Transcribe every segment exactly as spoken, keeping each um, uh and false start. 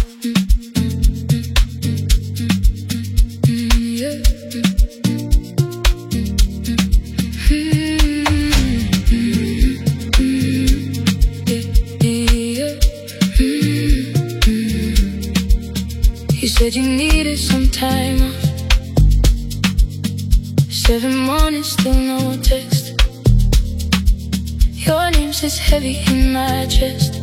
You said you needed some time off. Seven mornings, still no text. Your name sits heavy in my chest.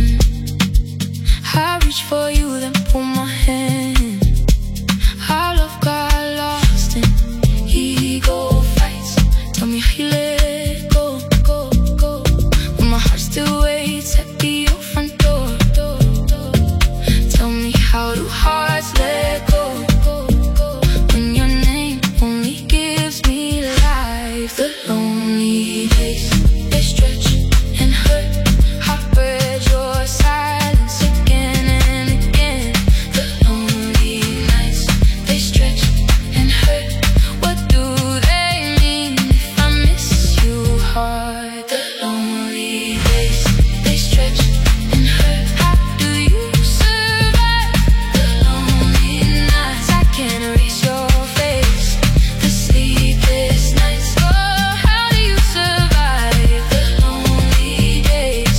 I reach for you, then pull my hand. Our love got lost in ego fights. Tell me how you let go, go, go, when my heart still waits at the old front door. Tell me, how do hearts let go when your name only gives me life? The lonely days, they stretch and hurt. I read your silence again and again. The lonely nights, they stretch and hurt. What do they mean if I miss you hard? The lonely days, they stretch and hurt. How do you survive the lonely nights? I can't erase your face, the sleepless nights. Oh, how do you survive the lonely days?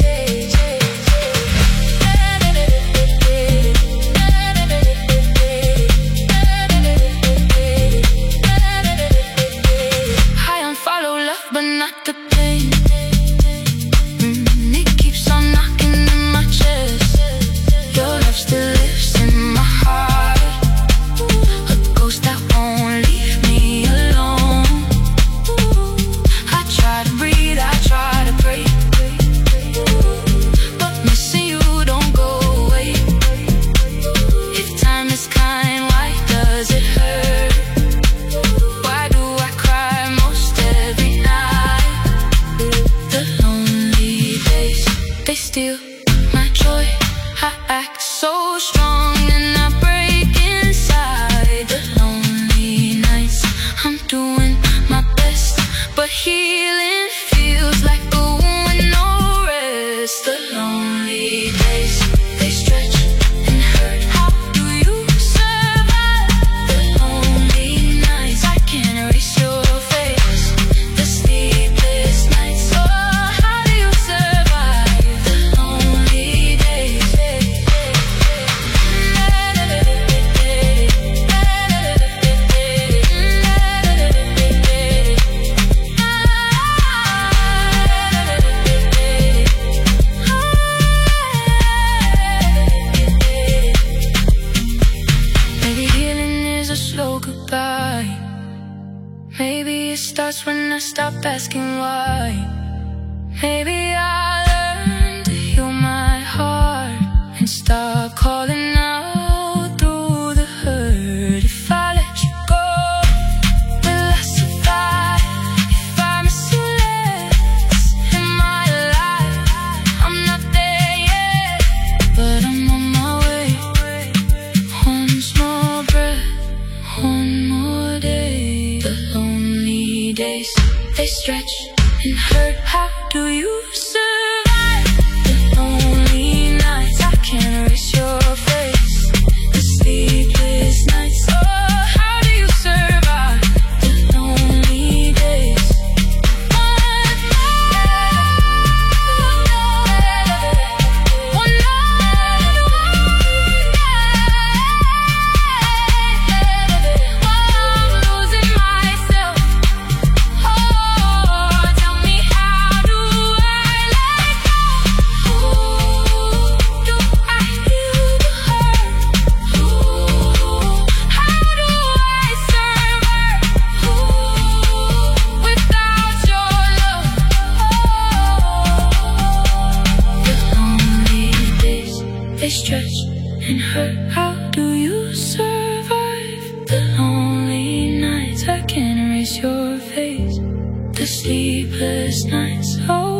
I unfollow love, but not the pain. Mm, it keeps on knocking in my chest. Your love still lives in my heart, a ghost that won't leave me alone. I try to breathe, I try to pray, but missing you don't go away. If time is kind, why does it hurt? Why do I cry most every night? The lonely days, they steal my joy. I act so strong and I break inside. The lonely nights, I'm doing my best, but healing feels like a wound with no rest. The lonely days, they stretch and hurt. How do you survive the lonely nights? I can't erase your face, the sleepless nights. Oh, how do you survive the lonely days? Maybe healing is a slow goodbye. Maybe it starts when I stop asking why. Maybe I learn to heal my heart and start calling out through the hurt. If I let you go, will I survive? If I miss you less in my life, I'm not there yet, but I'm on my way. One small breath, one more day. The lonely days, they stretch and hurt. How do you survive the lonely nights? I can't erase your face, the sleepless nights. Oh, how do you survive the lonely days? One more, one I'm losing myself. Oh, tell me, how do I let go? Do I heal the hurt? How do I survive without your love? The lonely days, they stretch and hurt. How do you survive the lonely nights? I can't erase your face, the sleepless nights. Oh,